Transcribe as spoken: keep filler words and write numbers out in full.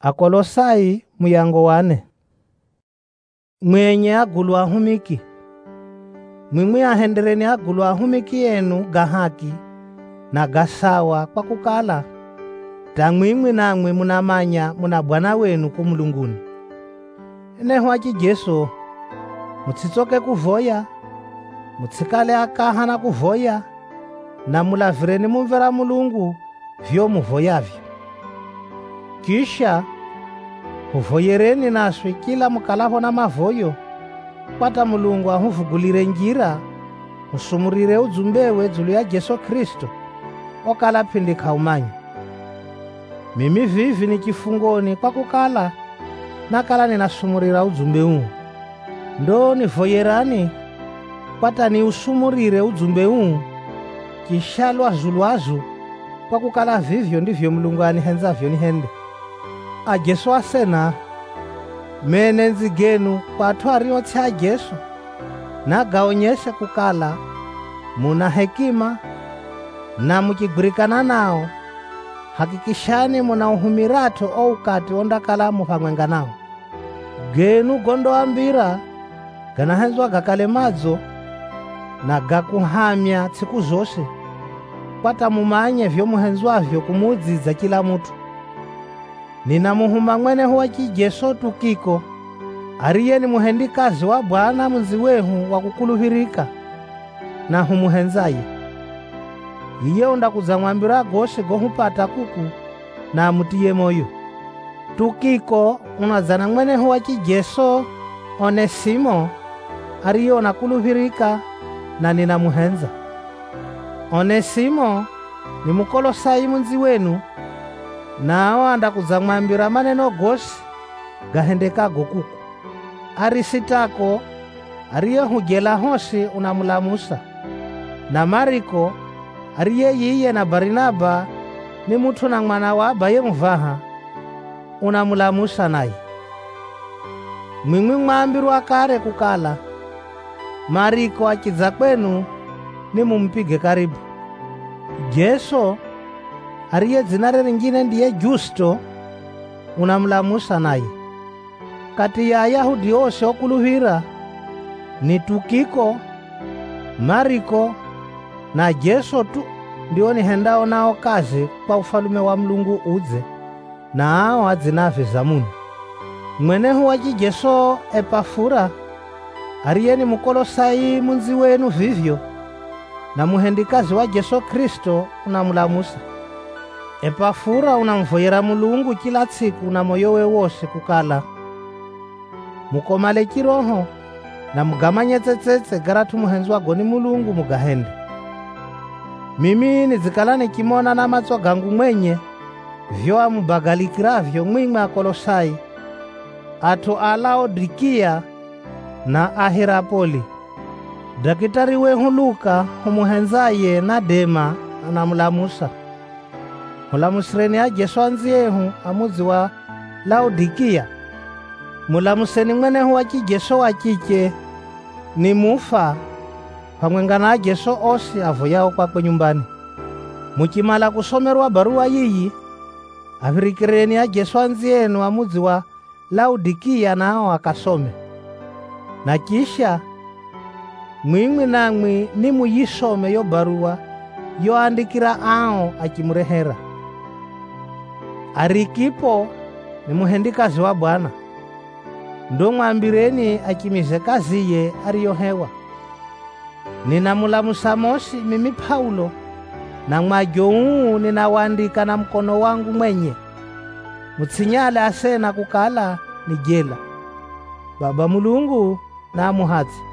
Akolosai muyango wane. Mwenye agulu ahumiki. Mwimwi ahendereni agulu ahumiki yenu gahaki na gasawa kwa kukala tamwimwi namwe munamanya muna Bwana wenu kumulunguni. Eneho achi Jesu mutsitsoke kuvoya, mutsikale akaha na kuvoya, na mulavireni mumvera Mulungu vyo muvoyavyo. Kisha huvoyereni naswe kila mukalaho na mavoyo, kwata Mulungu ahuvugulire njira musumurire udzumbewe dzulu ya Jesu Kristo okala pindika umanyi. Mimi vivi ni chifungoni kwa kukala nakala ninasumurira udzumbe huu. Ndo nivoyerani kwata ni usumurire udzumbe huu kisha lwazulwazu kwa kukala vivyo ndivyo Mulungu anihenzavyo nihende. A Jesu asena mene nzigenu kwa atwari otsi a Jesu na gaonyeshe kukala muna hekima na mukigwirikana nao. Hakikishani muna uhumirato o ukati ondakala muhamwenga nao. Genu gondo ambira ganahenzwa gakale madzo na gakuhamya tsiku zose, kwata mumanye vyo muhenzwavyo kumudziza kila mutu. Nina muhuma mwene huwa Jesu Tukiko, ariye ni muhendikazi wa Bwana munzi wehu wa kukuluhirika na humuhenzaye. Iye undakuza mwambira goshe gohupata kuku na amutiye moyo. Tukiko unazana mwene huwa Jesu Onesimo, ariye unakuluhirika na nina muhenza. Onesimo ni Mukolosai munzi wenu, nao andakuza mwambira maneno gosi gahendeka gokuku. Arisitako ariye hujela hosi unamulamusa, na Mariko ariye yiye na Barinaba ni mutu na mwana wa abaye muvaha unamulamusa naye. Mwimwi mwambirwa kare kukala Mariko akiza kwenu ni mumpige karibu. Jesu ariye dzina ringine ndiye Justo unamulamusa naye. Kati ya Ayahudi ose okuluhira ni Tukiko, Mariko na Jesu tu ndio nihendao nao kazi kwa ufalume wa Mulungu udze, na hao adzinavi zamuni. Mwenehu wa Jesu Epafura ariye ni Mukolosai munzi wenu vivyo, na muhendikazi wa Jesu Kristo unamulamusa. Epafura unamvoyera Mulungu kila tsiku na moyo we wose kukala mukomale kiroho na mugamanye tsetsetse garatu muhenzwa goni Mulungu mugahende. Mimi nizikala nikimona na matso gangu mwenye vyo amubagalikiravyo mwimwe Akolosai, ato a Laodikia na a Hirapoli. Dakitari wehu Luka humuhenzaye na Dema anamulamusa. Mulamusireni a Jesu anziehu amuzi wa Laodikia. Mulamuseni mwenehu wa Jesu wa chiche ni Mufa pamwenga na Jesu osi avoyao kwakwe nyumbani. Mukimala kusomerwa barua yiyi avirikireni a Jesu anzienu amuzi wa Laodikia nao akasome. Na kisha mwimwi namwi ni muyisome yo barua yo andikira ao akimurehera. Arikipo ni muhendikazi wa Bwana, ndo mwambireni akimize kaziye ariyohewa. Ninamulamusa mosi mimi Paulo, na mwajo uu ninawandika na mkono wangu mwenye. Mutsinyale asena kukala ni jela. Baba Mulungu na muhazi.